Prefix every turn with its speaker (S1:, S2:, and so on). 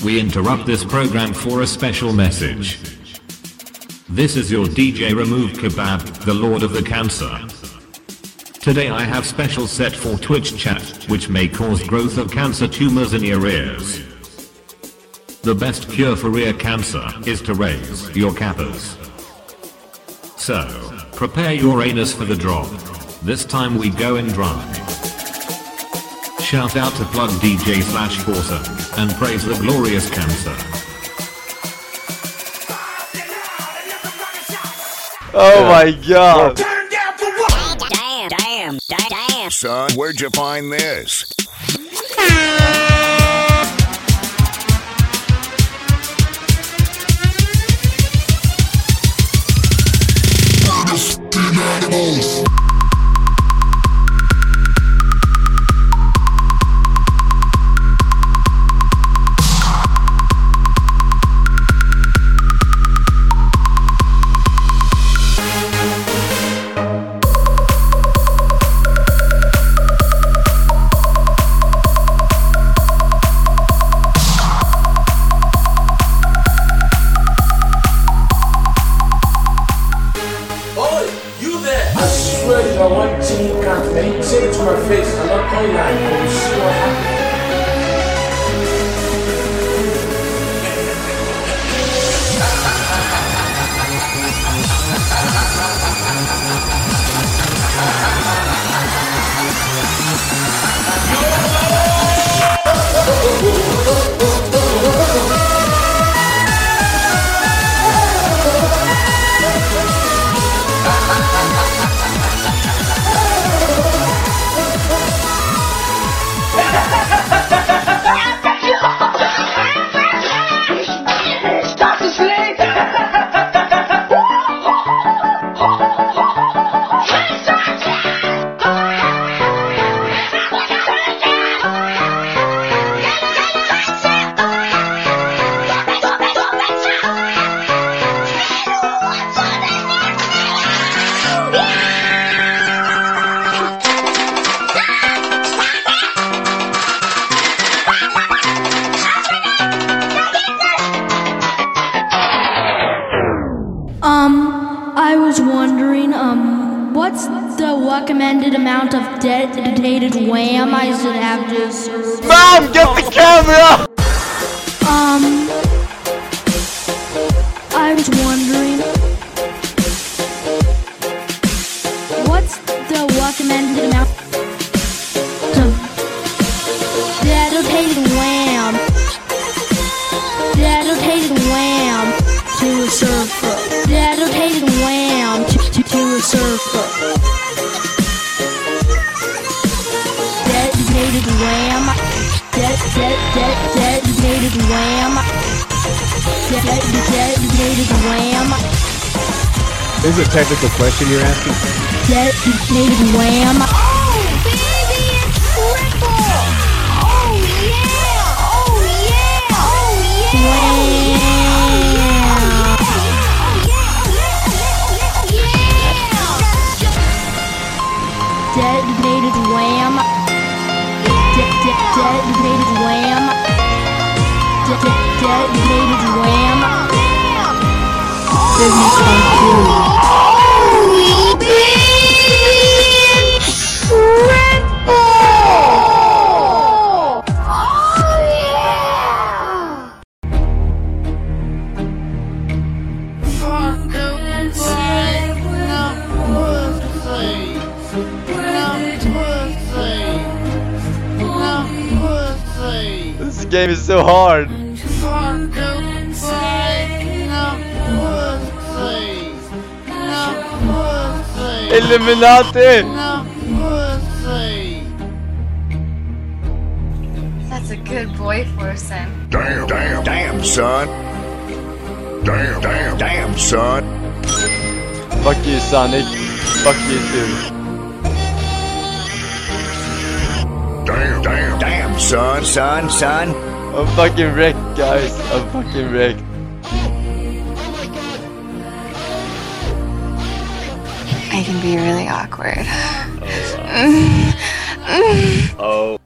S1: We interrupt this program for a special message. This is your DJ Remove Kebab, the Lord of the Cancer. Today I have special set for Twitch chat, which may cause growth of cancer tumors in your ears. The best cure for ear cancer is to raise your cappas. So, prepare your anus for the drop. This time we go in dry. Shout out to Plug DJ /Forza, and praise the glorious cancer.
S2: Oh my god.
S3: Damn. Son, where'd you find this?
S4: I want team confidence. Say it to my face. I'm not playing that. We'll see what happens.
S5: I was wondering, what's the recommended amount of dedicated wham I should have to serve?
S2: Mom, get the camera!
S5: I was wondering, what's the recommended amount of dedicated wham? Dedicated wham to a surfer. Dedicated wham to a surfer. Dedicated wham. Dedicated wham. Dedicated wham.
S6: Is it a technical question you're asking?
S5: Dedicated wham.
S7: Oh, baby, it's triple! Oh, yeah! Oh, yeah! Oh, yeah!
S5: Dedicated wham. Dedicated wham. Dedicated wham. Business on
S7: Oh, baby, it's triple! Oh, yeah!
S2: This game is so hard. Illuminati!
S8: That's a good boy for a son.
S3: Damn, son. Damn, son.
S2: Fuck you, Sonic. Fuck you too.
S3: Damn, son.
S2: I'm fucking wrecked, guys. I'm fucking wrecked.
S8: I can be really awkward.
S6: Oh.